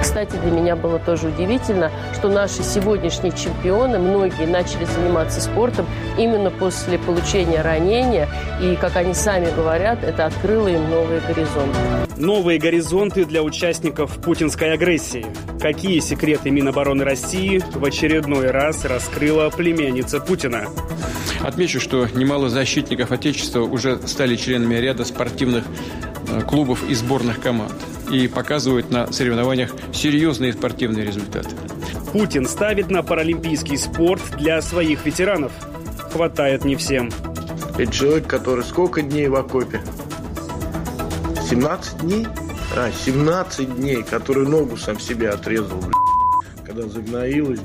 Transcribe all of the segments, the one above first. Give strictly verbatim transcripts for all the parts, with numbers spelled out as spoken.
кстати, для меня было тоже удивительно, что наши сегодняшние чемпионы, многие начали заниматься спортом именно после получения ранения. И, как они сами говорят, это открыло им новые горизонты. Новые горизонты для участников путинской агрессии. Какие секреты Минобороны России в очередной раз раскрыла племянница Путина? Отмечу, что немало защитников Отечества уже стали членами ряда спортивных клубов и сборных команд и показывают на соревнованиях серьезные спортивные результаты. Путин ставит на паралимпийский спорт для своих ветеранов. Хватает не всем. Это человек, который сколько дней в окопе? семнадцать дней? А, семнадцать дней, который ногу сам себе отрезал, когда загноилась.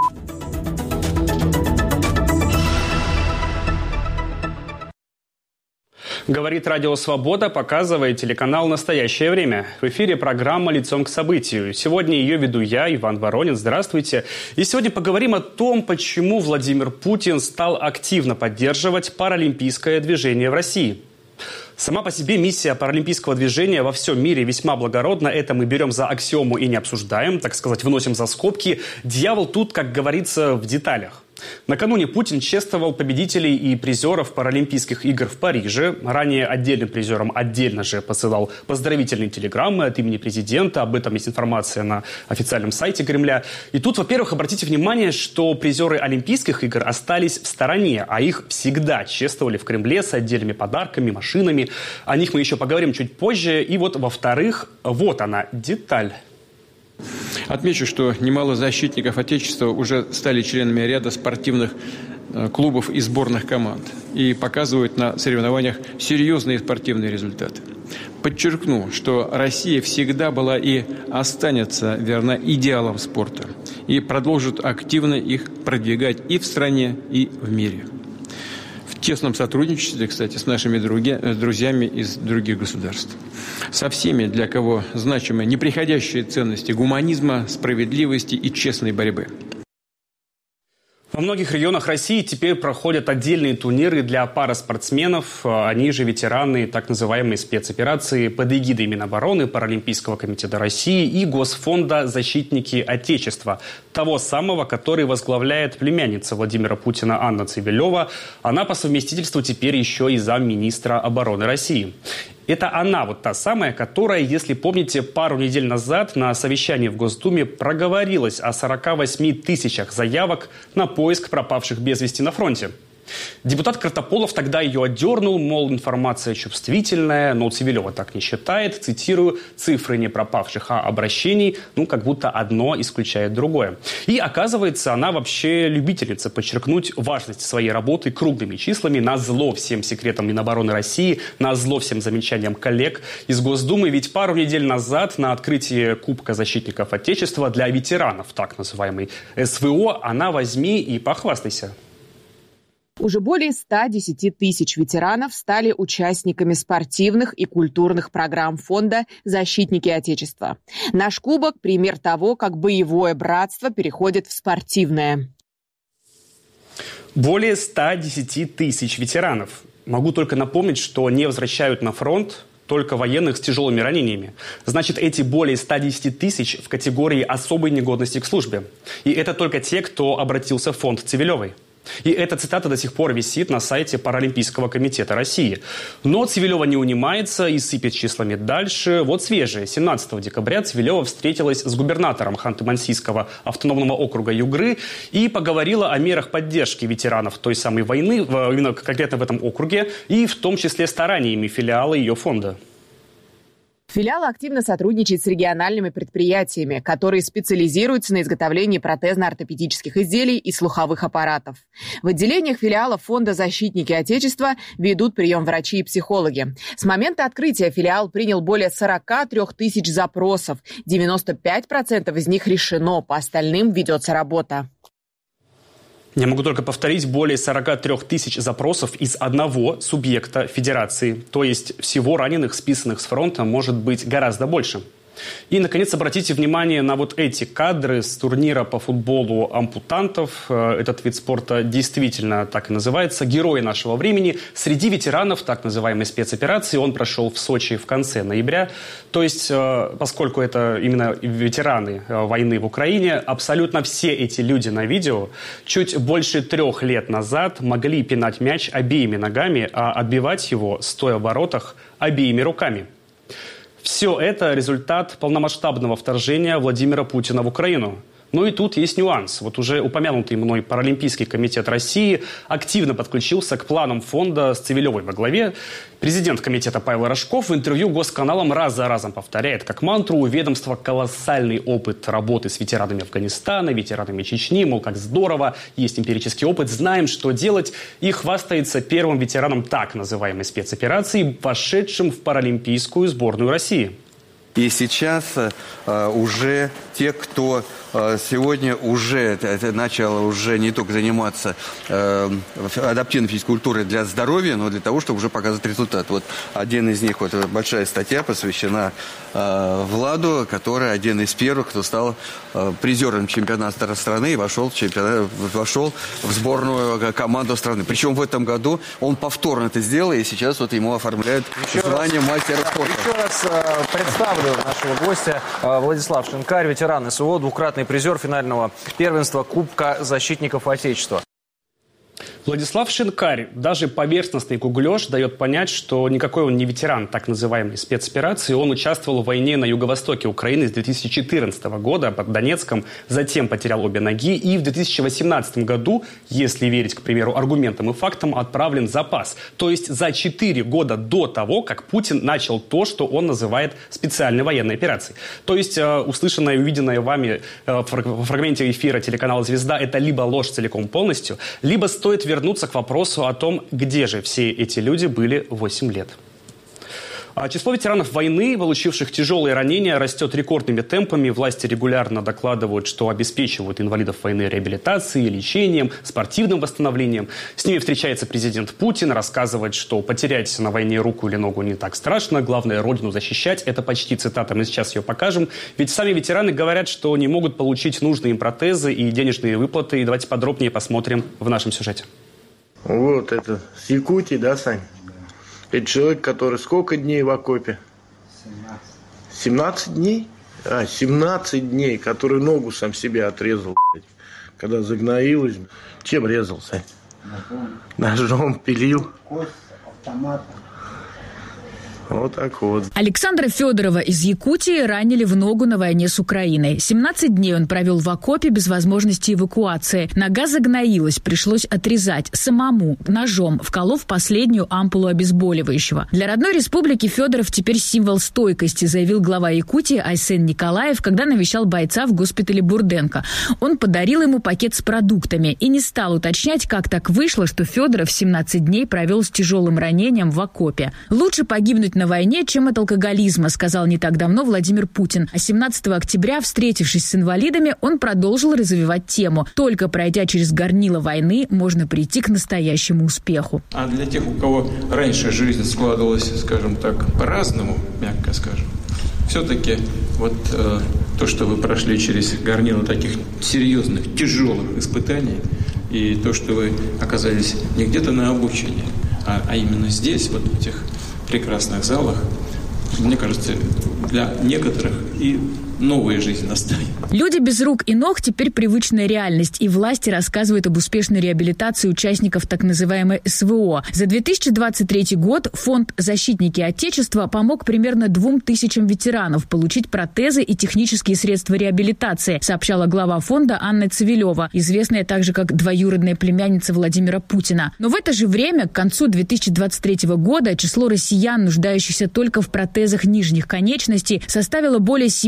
Говорит Радио Свобода, показывает телеканал «Настоящее время». В эфире программа «Лицом к событию». Сегодня ее веду я, Иван Воронин. Здравствуйте. И сегодня поговорим о том, почему Владимир Путин стал активно поддерживать паралимпийское движение в России. Сама по себе миссия паралимпийского движения во всем мире весьма благородна. Это мы берем за аксиому и не обсуждаем, так сказать, выносим за скобки. Дьявол тут, как говорится, в деталях. Накануне Путин чествовал победителей и призеров Паралимпийских игр в Париже. Ранее отдельным призерам отдельно же посылал поздравительные телеграммы от имени президента. Об этом есть информация на официальном сайте Кремля. И тут, во-первых, обратите внимание, что призеры Олимпийских игр остались в стороне, а их всегда чествовали в Кремле с отдельными подарками, машинами. О них мы еще поговорим чуть позже. И вот, во-вторых, вот она, деталь. Отмечу, что немало защитников Отечества уже стали членами ряда спортивных клубов и сборных команд и показывают на соревнованиях серьезные спортивные результаты. Подчеркну, что Россия всегда была и останется верна идеалам спорта и продолжит активно их продвигать и в стране, и в мире. В тесном сотрудничестве, кстати, с нашими друзьями из других государств. Со всеми, для кого значимы неприходящие ценности гуманизма, справедливости и честной борьбы. Во многих регионах России теперь проходят отдельные турниры для параспортсменов. Они же ветераны так называемой спецоперации под эгидой Минобороны, Паралимпийского комитета России и Госфонда «Защитники Отечества». Того самого, который возглавляет племянница Владимира Путина Анна Цивилева. Она по совместительству теперь еще и замминистра обороны России. Это она, вот та самая, которая, если помните, пару недель назад на совещании в Госдуме проговорилась о сорока восьми тысячах заявок на поиск пропавших без вести на фронте. Депутат Картополов тогда ее отдернул, мол, информация чувствительная, но Цивилева так не считает. Цитирую, цифры не пропавших, а обращений, ну, как будто одно исключает другое. И оказывается, она вообще любительница подчеркнуть важность своей работы круглыми числами, назло всем секретам Минобороны России, назло всем замечаниям коллег из Госдумы. Ведь пару недель назад на открытии Кубка защитников Отечества для ветеранов, так называемый СВО, она возьми и похвастайся. Уже более ста десяти тысяч ветеранов стали участниками спортивных и культурных программ фонда «Защитники Отечества». Наш кубок – пример того, как боевое братство переходит в спортивное. Более ста десяти тысяч ветеранов. Могу только напомнить, что не возвращают на фронт только военных с тяжелыми ранениями. Значит, эти более ста десяти тысяч в категории особой негодности к службе. И это только те, кто обратился в фонд Цивилевой. И эта цитата до сих пор висит на сайте Паралимпийского комитета России. Но Цивилева не унимается и сыпет числами дальше. Вот свежее. семнадцатого декабря Цивилева встретилась с губернатором Ханты-Мансийского автономного округа Югры и поговорила о мерах поддержки ветеранов той самой войны, именно конкретно в этом округе, и в том числе стараниями филиала ее фонда. Филиал активно сотрудничает с региональными предприятиями, которые специализируются на изготовлении протезно-ортопедических изделий и слуховых аппаратов. В отделениях филиала фонда «Защитники Отечества» ведут прием врачи и психологи. С момента открытия филиал принял более сорока трёх тысяч запросов. девяносто пять процентов из них решено, по остальным ведется работа. Я могу только повторить, более сорока трёх тысяч запросов из одного субъекта федерации. То есть всего раненых, списанных с фронта, может быть гораздо больше. И, наконец, обратите внимание на вот эти кадры с турнира по футболу ампутантов. Этот вид спорта действительно так и называется. Герои нашего времени. Среди ветеранов так называемой спецоперации он прошел в Сочи в конце ноября. То есть, поскольку это именно ветераны войны в Украине, абсолютно все эти люди на видео чуть больше трех лет назад могли пинать мяч обеими ногами, а отбивать его, стоя в воротах, обеими руками. Все это результат полномасштабного вторжения Владимира Путина в Украину. Но и тут есть нюанс. Вот уже упомянутый мной Паралимпийский комитет России активно подключился к планам фонда с Цивилевой во главе. Президент комитета Павел Рожков в интервью госканалам раз за разом повторяет как мантру: у ведомства колоссальный опыт работы с ветеранами Афганистана, ветеранами Чечни, мол, как здорово, есть эмпирический опыт, знаем, что делать. И хвастается первым ветераном так называемой спецоперации, вошедшим в паралимпийскую сборную России. И сейчас э, уже те, кто э, сегодня уже это, начал уже не только заниматься э, адаптивной физкультурой для здоровья, но для того, чтобы уже показывать результат. Вот один из них, вот большая статья посвящена э, Владу, который один из первых, кто стал э, призером чемпионата страны и вошел в, чемпионат, вошел в сборную команду страны. Причем в этом году он повторно это сделал, и сейчас вот ему оформляют еще звание раз, мастера спорта. Еще раз э, представлю нашего гостя Владислав Шинкарь, ветеран СВО, двукратный призер финального первенства Кубка защитников Отечества. Владислав Шинкарь, даже поверхностный гуглёж дает понять, что никакой он не ветеран так называемой спецоперации. Он участвовал в войне на юго-востоке Украины с две тысячи четырнадцатого года под Донецком, затем потерял обе ноги и в две тысячи восемнадцатом году, если верить, к примеру, аргументам и фактам, отправлен в запас. То есть за четыре года до того, как Путин начал то, что он называет специальной военной операцией. То есть э, услышанное и увиденное вами э, в фрагменте эфира телеканала «Звезда» это либо ложь целиком полностью, либо стоит вернуться к вопросу о том, где же все эти люди были восемь лет. Число ветеранов войны, получивших тяжелые ранения, растет рекордными темпами. Власти регулярно докладывают, что обеспечивают инвалидов войны реабилитацией, лечением, спортивным восстановлением. С ними встречается президент Путин, рассказывает, что потерять на войне руку или ногу не так страшно, главное родину защищать. Это почти цитата, мы сейчас ее покажем. Ведь сами ветераны говорят, что не могут получить нужные им протезы и денежные выплаты. И давайте подробнее посмотрим в нашем сюжете. Вот это с Якутии, да, Сань? Это человек, который сколько дней в окопе? семнадцать. семнадцать дней? А, семнадцать дней, который ногу сам себе отрезал, блядь, когда загноилась. Чем резал, Сань? Ножом. Ножом пилил. Кость, автоматом. Вот так вот. Александра Федорова из Якутии ранили в ногу на войне с Украиной. семнадцать дней он провел в окопе без возможности эвакуации. Нога загноилась, пришлось отрезать самому, ножом, вколов последнюю ампулу обезболивающего. Для родной республики Федоров теперь символ стойкости, заявил глава Якутии Айсен Николаев, когда навещал бойца в госпитале Бурденко. Он подарил ему пакет с продуктами и не стал уточнять, как так вышло, что Федоров семнадцать дней провел с тяжелым ранением в окопе. Лучше погибнуть на войне, чем от алкоголизма, сказал не так давно Владимир Путин. А семнадцатого октября, встретившись с инвалидами, он продолжил развивать тему. Только пройдя через горнило войны, можно прийти к настоящему успеху. А для тех, у кого раньше жизнь складывалась, скажем так, по-разному, мягко скажем, все-таки вот э, то, что вы прошли через горнило таких серьезных, тяжелых испытаний, и то, что вы оказались не где-то на обучении, а, а именно здесь, вот в этих прекрасных залах, мне кажется, для некоторых и новая жизнь настанет. Люди без рук и ног теперь привычная реальность, и власти рассказывают об успешной реабилитации участников так называемой СВО. За две тысячи двадцать третий год фонд «Защитники Отечества» помог примерно двум тысячам ветеранов получить протезы и технические средства реабилитации, сообщала глава фонда Анна Цивилева, известная также как двоюродная племянница Владимира Путина. Но в это же время, к концу две тысячи двадцать третьего года, число россиян, нуждающихся только в протезах нижних конечностей, составило более семьдесят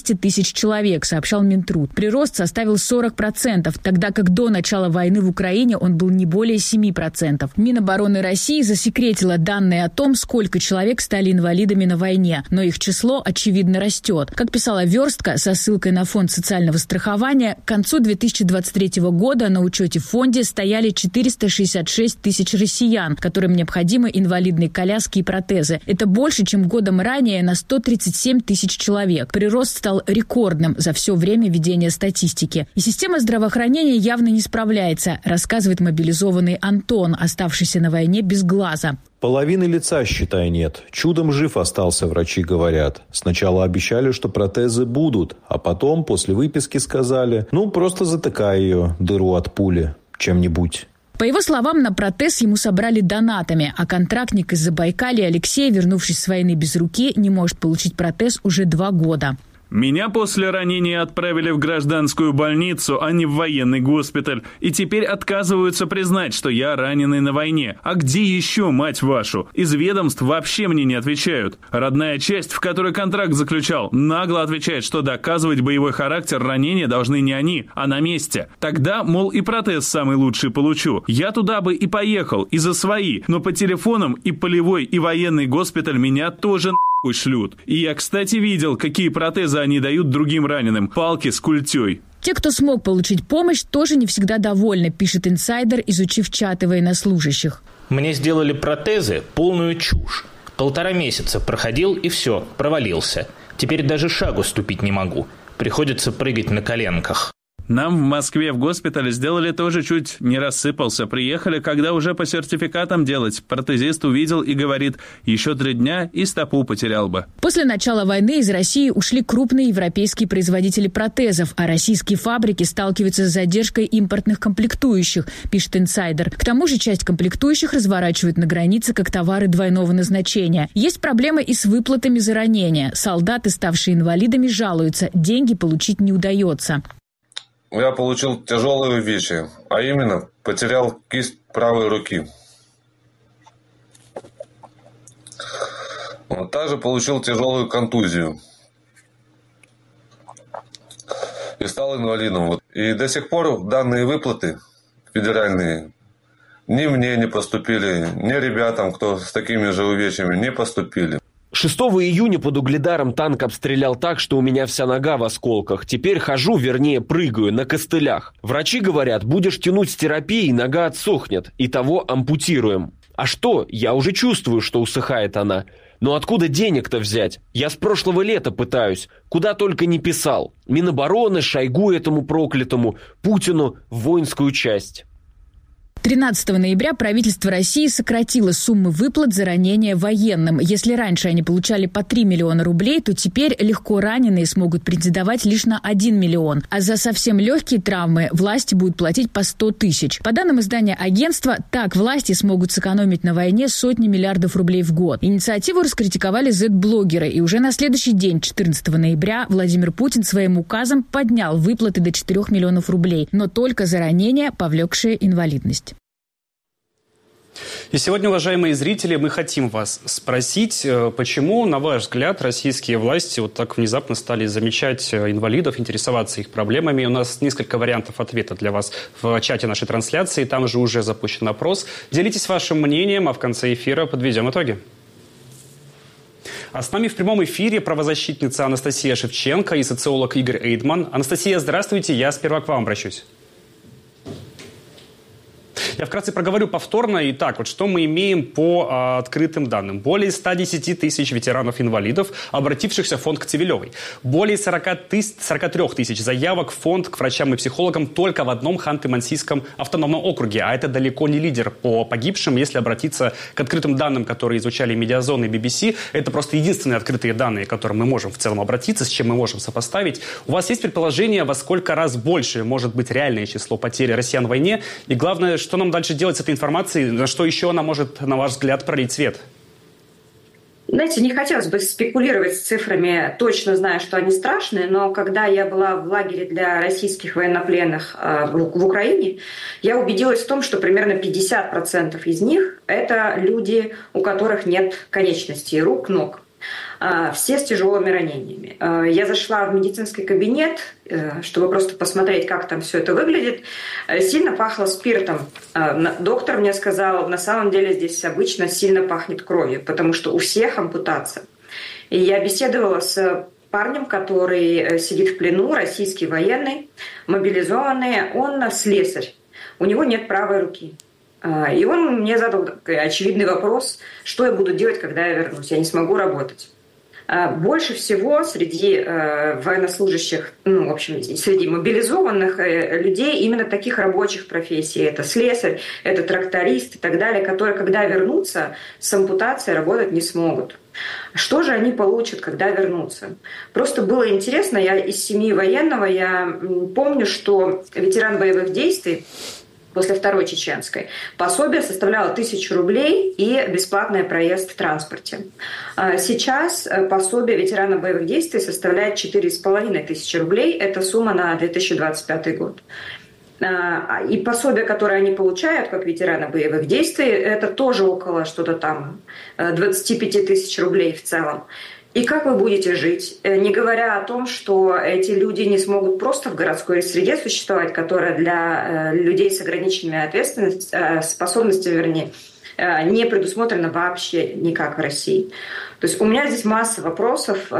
двести тысяч человек, сообщал Минтруд. Прирост составил сорок процентов, тогда как до начала войны в Украине он был не более семи процентов. Минобороны России засекретила данные о том, сколько человек стали инвалидами на войне, но их число, очевидно, растет. Как писала «Верстка» со ссылкой на Фонд социального страхования, к концу две тысячи двадцать третьего года на учете в фонде стояли четыреста шестьдесят шесть тысяч россиян, которым необходимы инвалидные коляски и протезы. Это больше, чем годом ранее на сто тридцать семь тысяч человек. Прирост стал рекордным за все время ведения статистики. И система здравоохранения явно не справляется, рассказывает мобилизованный Антон, оставшийся на войне без глаза. Половины лица, считай, нет. Чудом жив остался, врачи говорят. Сначала обещали, что протезы будут, а потом, после выписки, сказали, ну, просто затыкай ее, дыру от пули, чем-нибудь. По его словам, на протез ему собрали донатами, а контрактник из Забайкалья Алексей, вернувшись с войны без руки, не может получить протез уже два года. Меня после ранения отправили в гражданскую больницу, а не в военный госпиталь. И теперь отказываются признать, что я раненый на войне. А где еще, мать вашу? Из ведомств вообще мне не отвечают. Родная часть, в которой контракт заключал, нагло отвечает, что доказывать боевой характер ранения должны не они, а на месте. Тогда, мол, и протез самый лучший получу. Я туда бы и поехал, и за свои. Но по телефонам и полевой, и военный госпиталь меня тоже нахуй шлют. И я, кстати, видел, какие протезы они дают другим раненым. Палки с культей. Те, кто смог получить помощь, тоже не всегда довольны, пишет инсайдер, изучив чаты военнослужащих. Мне сделали протезы, полную чушь. Полтора месяца проходил и все, провалился. Теперь даже шагу ступить не могу. Приходится прыгать на коленках. Нам в Москве в госпитале сделали тоже чуть не рассыпался. Приехали, когда уже по сертификатам делать. Протезист увидел и говорит, еще три дня и стопу потерял бы. После начала войны из России ушли крупные европейские производители протезов, а российские фабрики сталкиваются с задержкой импортных комплектующих, пишет инсайдер. К тому же часть комплектующих разворачивают на границе как товары двойного назначения. Есть проблемы и с выплатами за ранения. Солдаты, ставшие инвалидами, жалуются, деньги получить не удается. Я получил тяжелые увечья, а именно потерял кисть правой руки. Вот, также получил тяжелую контузию и стал инвалидом. Вот. И до сих пор данные выплаты федеральные ни мне не поступили, ни ребятам, кто с такими же увечьями, не поступили. шестого июня под Угледаром танк обстрелял так, что у меня вся нога в осколках. Теперь хожу, вернее прыгаю, на костылях. Врачи говорят, будешь тянуть с терапией, нога отсохнет. И того ампутируем. А что? Я уже чувствую, что усыхает она. Но откуда денег-то взять? Я с прошлого лета пытаюсь. Куда только не писал. Минобороны, Шойгу этому проклятому, Путину в воинскую часть. тринадцатого ноября правительство России сократило суммы выплат за ранения военным. Если раньше они получали по три миллиона рублей, то теперь легко раненые смогут претендовать лишь на один миллион. А за совсем легкие травмы власти будут платить по сто тысяч. По данным издания агентства, так власти смогут сэкономить на войне сотни миллиардов рублей в год. Инициативу раскритиковали зет-блогеры. И уже на следующий день, четырнадцатого ноября, Владимир Путин своим указом поднял выплаты до четырёх миллионов рублей. Но только за ранения, повлекшие инвалидность. И сегодня, уважаемые зрители, мы хотим вас спросить, почему, на ваш взгляд, российские власти вот так внезапно стали замечать инвалидов, интересоваться их проблемами. У нас несколько вариантов ответа для вас в чате нашей трансляции. Там же уже запущен опрос. Делитесь вашим мнением, а в конце эфира подведем итоги. А с нами в прямом эфире правозащитница Анастасия Шевченко и социолог Игорь Эйдман. Анастасия, здравствуйте. Я сперва к вам обращусь. Я вкратце проговорю повторно. Итак, вот что мы имеем по а, открытым данным. Более ста десяти тысяч ветеранов-инвалидов, обратившихся в фонд Коцевелевой. Более сорока трёх тысяч заявок в фонд к врачам и психологам только в одном Ханты-Мансийском автономном округе. А это далеко не лидер по погибшим. Если обратиться к открытым данным, которые изучали Медиазон и би би си, это просто единственные открытые данные, к которым мы можем в целом обратиться, с чем мы можем сопоставить. У вас есть предположение, во сколько раз больше может быть реальное число потерь россиян в войне? И главное, что нам дальше делать с этой информацией? На что еще она может, на ваш взгляд, пролить свет? Знаете, не хотелось бы спекулировать с цифрами, точно зная, что они страшные, но когда я была в лагере для российских военнопленных э, в, в Украине, я убедилась в том, что примерно пятьдесят процентов из них – это люди, у которых нет конечностей, рук, ног. Все с тяжелыми ранениями. Я зашла в медицинский кабинет, чтобы просто посмотреть, как там все это выглядит. Сильно пахло спиртом. Доктор мне сказал, на самом деле здесь обычно сильно пахнет кровью, потому что у всех ампутация. И я беседовала с парнем, который сидит в плену, российский военный, мобилизованный, он слесарь. У него нет правой руки. И он мне задал очевидный вопрос, что я буду делать, когда я вернусь. Я не смогу работать. Больше всего среди э, военнослужащих, ну, в общем, среди мобилизованных э, людей именно таких рабочих профессий. Это слесарь, это тракторист и так далее, которые, когда вернутся, с ампутацией работать не смогут. Что же они получат, когда вернутся? Просто было интересно, я из семьи военного, я помню, что ветеран боевых действий после Второй Чеченской пособие составляло тысячу рублей и бесплатный проезд в транспорте. Сейчас пособие ветерана боевых действий составляет четыре с половиной тысячи рублей. Это сумма на две тысячи двадцать пятый год. И пособие, которое они получают, как ветераны боевых действий, это тоже около что-то там двадцать пять тысяч рублей в целом. И как вы будете жить? Не говоря о том, что эти люди не смогут просто в городской среде существовать, которая для людей с ограниченными ответственностью, способностями, вернее, не предусмотрена вообще никак в России. То есть у меня здесь масса вопросов.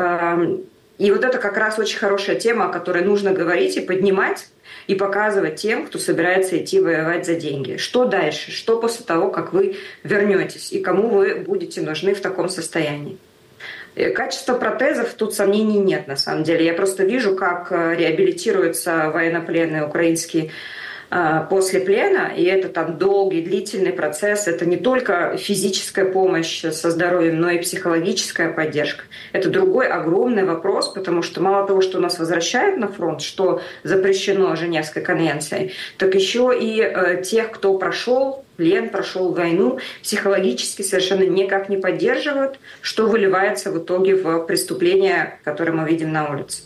И вот это как раз очень хорошая тема, о которой нужно говорить и поднимать, и показывать тем, кто собирается идти воевать за деньги. Что дальше? Что после того, как вы вернетесь? И кому вы будете нужны в таком состоянии? Качество протезов, тут сомнений нет, на самом деле. Я просто вижу, как реабилитируются военнопленные украинские после плена, и это там долгий, длительный процесс. Это не только физическая помощь со здоровьем, но и психологическая поддержка. Это другой огромный вопрос, потому что мало того, что нас возвращают на фронт, что запрещено Женевской конвенцией, так еще и э, тех, кто прошел плен, прошел войну, психологически совершенно никак не поддерживают, что выливается в итоге в преступления, которые мы видим на улице.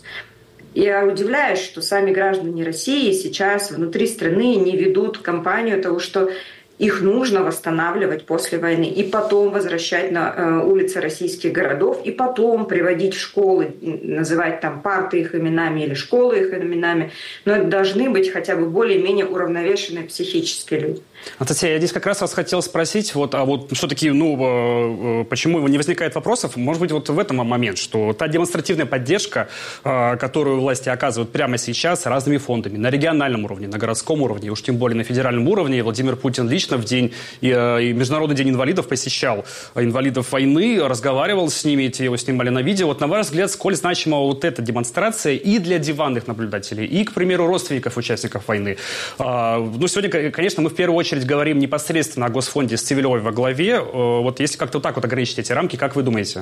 Я удивляюсь, что сами граждане России сейчас внутри страны не ведут кампанию того, что их нужно восстанавливать после войны и потом возвращать на улицы российских городов, и потом приводить в школы, называть там парты их именами или школы их именами. Но это должны быть хотя бы более-менее уравновешенные психические люди. Анастасия, я здесь как раз вас хотел спросить, вот, а вот все-таки, ну, почему не возникает вопросов? Может быть, вот в этом момент, что та демонстративная поддержка, которую власти оказывают прямо сейчас разными фондами, на региональном уровне, на городском уровне, уж тем более на федеральном уровне, Владимир Путин лично в день, и, и Международный день инвалидов посещал инвалидов войны, разговаривал с ними, те его снимали на видео. Вот на ваш взгляд, сколь значима вот эта демонстрация и для диванных наблюдателей, и, к примеру, родственников участников войны? Ну, сегодня, конечно, мы в первую очередь говорим непосредственно о Госфонде с Цивилевой во главе. Вот если как-то вот так вот ограничить эти рамки, как вы думаете?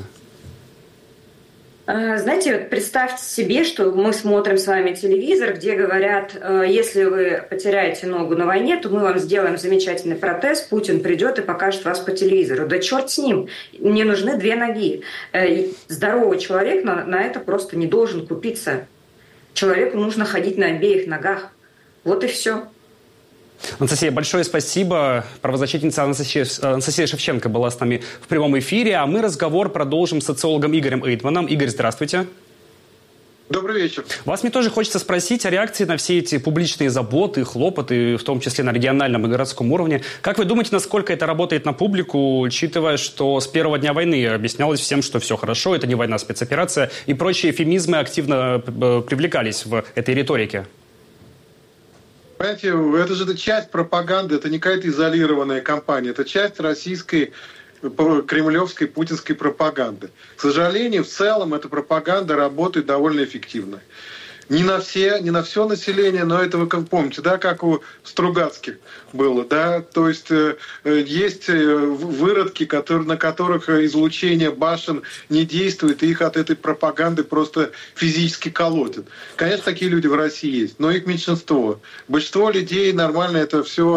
Знаете, вот представьте себе, что мы смотрим с вами телевизор, где говорят, если вы потеряете ногу на войне, то мы вам сделаем замечательный протез, Путин придет и покажет вас по телевизору. Да черт с ним, мне нужны две ноги. Здоровый человек на, на это просто не должен купиться. Человеку нужно ходить на обеих ногах. Вот и все. Анастасия, большое спасибо. Правозащитница Анастасия, Анастасия Шевченко была с нами в прямом эфире, а мы разговор продолжим с социологом Игорем Эйдманом. Игорь, здравствуйте. Добрый вечер. Вас мне тоже хочется спросить о реакции на все эти публичные заботы, хлопоты, в том числе на региональном и городском уровне. Как вы думаете, насколько это работает на публику, учитывая, что с первого дня войны объяснялось всем, что все хорошо, это не война, а спецоперация, и прочие эвфемизмы активно привлекались в этой риторике? Понимаете, это же часть пропаганды, это не какая-то изолированная кампания, это часть российской кремлевской путинской пропаганды. К сожалению, в целом эта пропаганда работает довольно эффективно. Не на все, не на все население, но это вы как помните, да, как у Стругацких было, да, то есть э, есть выродки, которые, на которых излучение башен не действует, и их от этой пропаганды просто физически колотят. Конечно, такие люди в России есть, но их меньшинство. Большинство людей нормально это все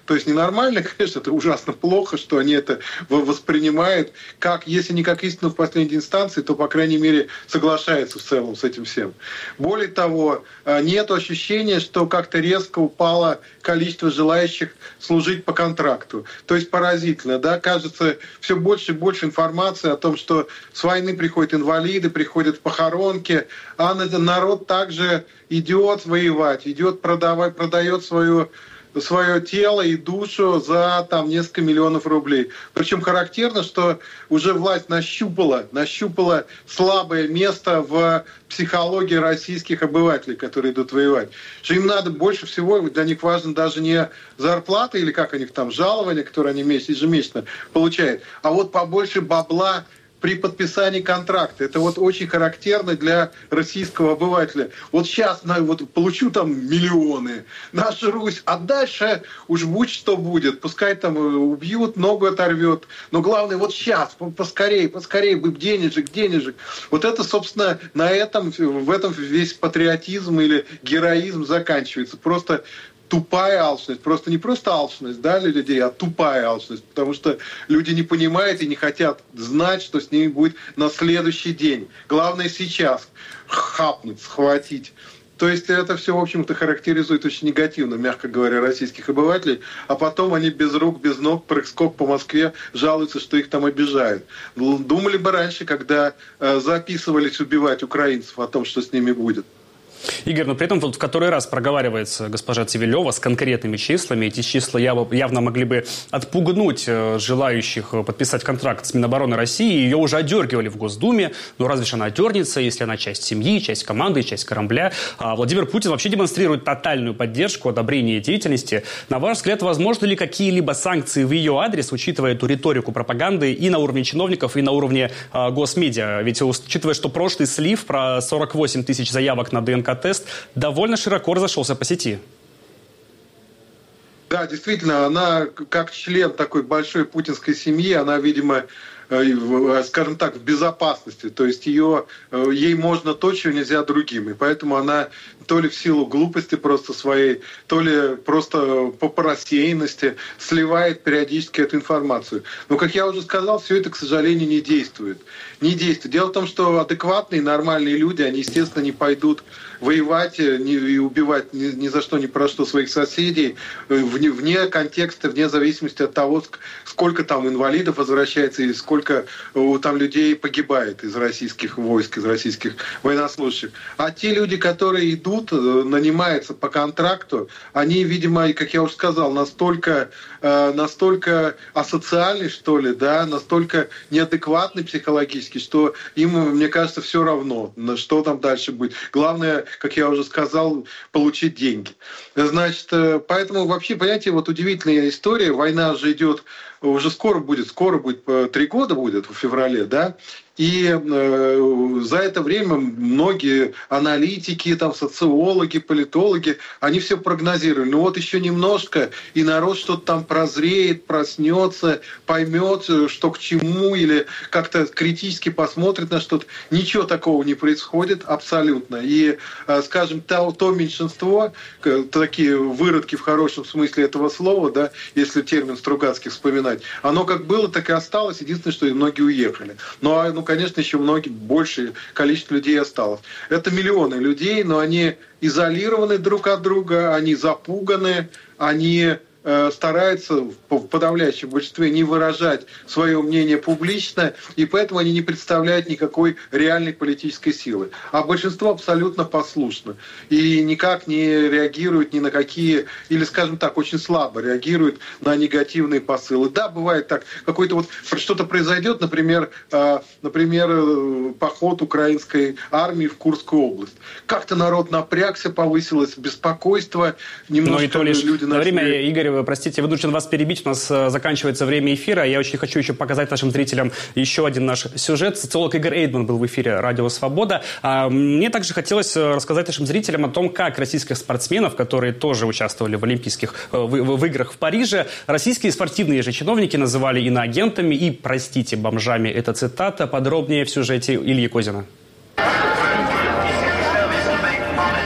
То есть ненормально, конечно, это ужасно плохо, что они это воспринимают, как, если не как истину в последней инстанции, то, по крайней мере, соглашаются в целом с этим всем. Более того, нет ощущения, что как-то резко упало количество желающих служить по контракту. То есть поразительно, да, кажется, все больше и больше информации о том, что с войны приходят инвалиды, приходят похоронки, а народ также идет воевать, идет продавать, продает свою свое тело и душу за там несколько миллионов рублей. Причем характерно, что уже власть нащупала, нащупала слабое место в психологии российских обывателей, которые идут воевать. Что им надо больше всего, для них важно даже не зарплата или как у них там жалование, которое они ежемесячно получают, а вот побольше бабла при подписании контракта. Это вот очень характерно для российского обывателя. Вот сейчас на, вот, получу там миллионы, нажрусь, а дальше уж будь что будет. Пускай там убьют, ногу оторвет. Но главное, вот сейчас, поскорее, поскорее бы денежек, денежек. Вот это, собственно, на этом, в этом весь патриотизм или героизм заканчивается. Просто тупая алчность. Просто не просто алчность, да, для людей, а тупая алчность. Потому что люди не понимают и не хотят знать, что с ними будет на следующий день. Главное сейчас хапнуть, схватить. То есть это все, в общем-то, характеризует очень негативно, мягко говоря, российских обывателей. А потом они без рук, без ног, прыг-скок по Москве жалуются, что их там обижают. Думали бы раньше, когда э, записывались убивать украинцев, о том, что с ними будет. Игорь, но при этом вот в который раз проговаривается госпожа Цивилева с конкретными числами. Эти числа явно могли бы отпугнуть желающих подписать контракт с Минобороны России. Ее уже одергивали в Госдуме. Но разве же она одернется, если она часть семьи, часть команды, часть корабля? А Владимир Путин вообще демонстрирует тотальную поддержку, одобрение деятельности. На ваш взгляд, возможны ли какие-либо санкции в ее адрес, учитывая эту риторику пропаганды и на уровне чиновников, и на уровне а, госмедиа? Ведь учитывая, что прошлый слив про сорок восемь тысяч заявок на ДНК тест довольно широко разошелся по сети. Да, действительно, она как член такой большой путинской семьи, она, видимо, скажем так, в безопасности. То есть ее, ей можно то, чего нельзя другим. И поэтому она то ли в силу глупости просто своей, то ли просто по рассеянности сливает периодически эту информацию. Но, как я уже сказал, все это, к сожалению, не действует. Не действует. Дело в том, что адекватные, нормальные люди, они, естественно, не пойдут воевать и убивать ни, ни за что, ни про что своих соседей вне, вне контекста, вне зависимости от того, сколько там инвалидов возвращается и сколько там людей погибает из российских войск, из российских военнослужащих. А те люди, которые идут, нанимаются по контракту, они, видимо, как я уже сказал, настолько, настолько асоциальны, что ли, да, настолько неадекватны психологически, что им, мне кажется, все равно, что там дальше будет. Главное, как я уже сказал, получить деньги. Значит, поэтому вообще, понимаете, вот удивительная история. Война же идет, уже скоро будет, скоро будет, три года будет в феврале, да, и э, за это время многие аналитики, там, социологи, политологи, они все прогнозировали. Ну вот еще немножко, и народ что-то там прозреет, проснется, поймет, что к чему, или как-то критически посмотрит на что-то. Ничего такого не происходит абсолютно. И, э, скажем, то, то меньшинство, такие выродки в хорошем смысле этого слова, да, если термин Стругацких вспоминать, оно как было, так и осталось. Единственное, что многие уехали. Ну, а, ну конечно, еще многие, большее количество людей осталось. Это миллионы людей, но они изолированы друг от друга, они запуганы, они э, стараются в подавляющем большинстве не выражать свое мнение публично, и поэтому они не представляют никакой реальной политической силы. А большинство абсолютно послушно и никак не реагирует ни на какие, или, скажем так, очень слабо реагирует на негативные посылы. Да, бывает так, какой-то вот что-то произойдет, например, э, например, поход украинской армии в Курскую область. Как-то народ напрягся, повысилось беспокойство, немножко Но и то лишь люди начали... на время, Игорь, простите, вынужден вас перебить, у нас заканчивается время эфира. Я очень хочу еще показать нашим зрителям еще один наш сюжет. Социолог Игорь Эйдман был в эфире «Радио Свобода». Мне также хотелось рассказать нашим зрителям о том, как российских спортсменов, которые тоже участвовали в Олимпийских в, в, в играх в Париже, российские спортивные же чиновники называли иноагентами и, простите, бомжами. Это цитата. Подробнее в сюжете Ильи Козина.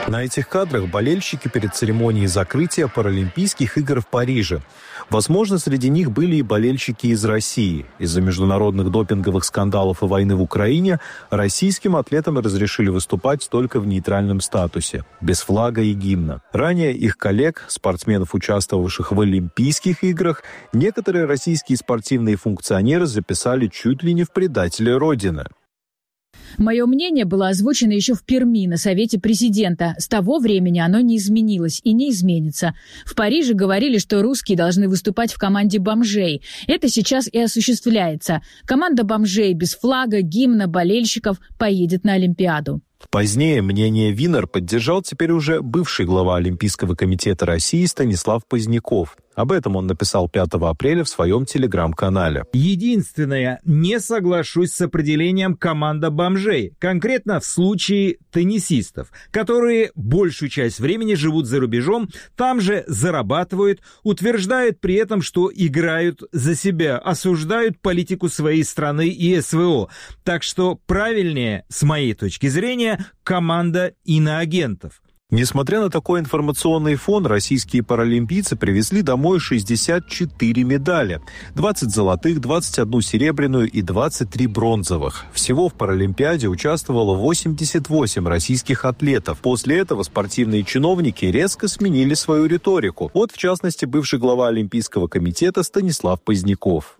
На этих кадрах болельщики перед церемонией закрытия Паралимпийских игр в Париже. Возможно, среди них были и болельщики из России. Из-за международных допинговых скандалов и войны в Украине российским атлетам разрешили выступать только в нейтральном статусе, без флага и гимна. Ранее их коллег, спортсменов, участвовавших в Олимпийских играх, некоторые российские спортивные функционеры записали чуть ли не в предатели Родины. Мое мнение было озвучено еще в Перми на Совете президента. С того времени оно не изменилось и не изменится. В Париже говорили, что русские должны выступать в команде бомжей. Это сейчас и осуществляется. Команда бомжей без флага, гимна, болельщиков поедет на Олимпиаду. Позднее мнение Винер поддержал теперь уже бывший глава Олимпийского комитета России Станислав Поздняков. Об этом он написал пятого апреля в своем телеграм-канале. Единственное, не соглашусь с определением «команда бомжей», конкретно в случае теннисистов, которые большую часть времени живут за рубежом, там же зарабатывают, утверждают при этом, что играют за себя, осуждают политику своей страны и СВО. Так что правильнее, с моей точки зрения, команда иноагентов. Несмотря на такой информационный фон, российские паралимпийцы привезли домой шестьдесят четыре медали. двадцать золотых, двадцать одну серебряную и двадцать три бронзовых. Всего в Паралимпиаде участвовало восемьдесят восемь российских атлетов. После этого спортивные чиновники резко сменили свою риторику. Вот, в частности, бывший глава Олимпийского комитета Станислав Поздняков.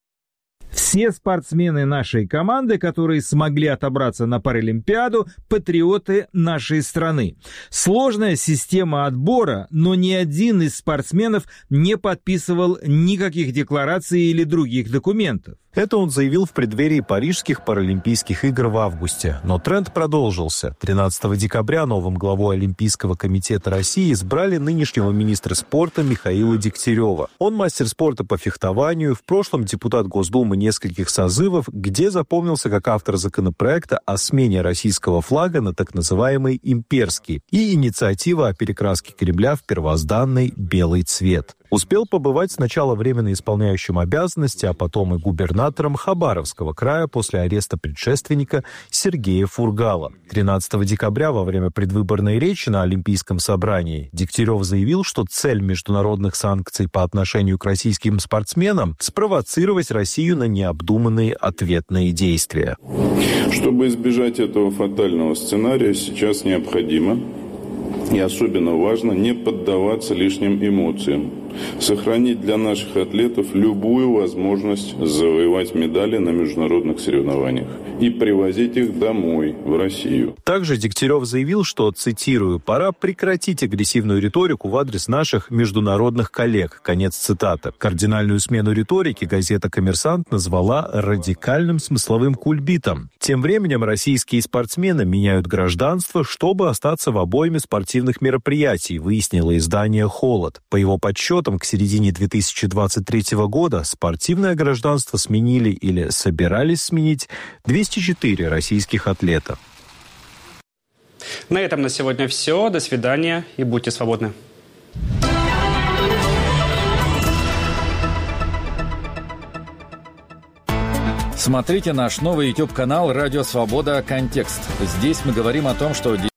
Все спортсмены нашей команды, которые смогли отобраться на Паралимпиаду, патриоты нашей страны. Сложная система отбора, но ни один из спортсменов не подписывал никаких деклараций или других документов. Это он заявил в преддверии Парижских Паралимпийских игр в августе. Но тренд продолжился. тринадцатого декабря новым главой Олимпийского комитета России избрали нынешнего министра спорта Михаила Дегтярева. Он мастер спорта по фехтованию, в прошлом депутат Госдумы нескольких созывов, где запомнился как автор законопроекта о смене российского флага на так называемый имперский и инициатива о перекраске Кремля в первозданный белый цвет. Успел побывать сначала временно исполняющим обязанности, а потом и губернатором Хабаровского края после ареста предшественника Сергея Фургала. тринадцатого декабря во время предвыборной речи на Олимпийском собрании Дегтярев заявил, что цель международных санкций по отношению к российским спортсменам – спровоцировать Россию на необдуманные ответные действия. Чтобы избежать этого фатального сценария, сейчас необходимо и особенно важно не поддаваться лишним эмоциям, сохранить для наших атлетов любую возможность завоевать медали на международных соревнованиях и привозить их домой, в Россию. Также Дегтярев заявил, что, цитирую, «пора прекратить агрессивную риторику в адрес наших международных коллег». Конец цитаты. Кардинальную смену риторики газета «Коммерсант» назвала радикальным смысловым кульбитом. Тем временем российские спортсмены меняют гражданство, чтобы остаться в обойме спортивных мероприятий, выяснило издание «Холод». По его подсчетам, к середине две тысячи двадцать третьего года спортивное гражданство сменили или собирались сменить двести четыре российских атлета. На этом на сегодня все. До свидания и будьте свободны. Смотрите наш новый YouTube-канал «Радио Свобода. Контекст». Здесь мы говорим о том, что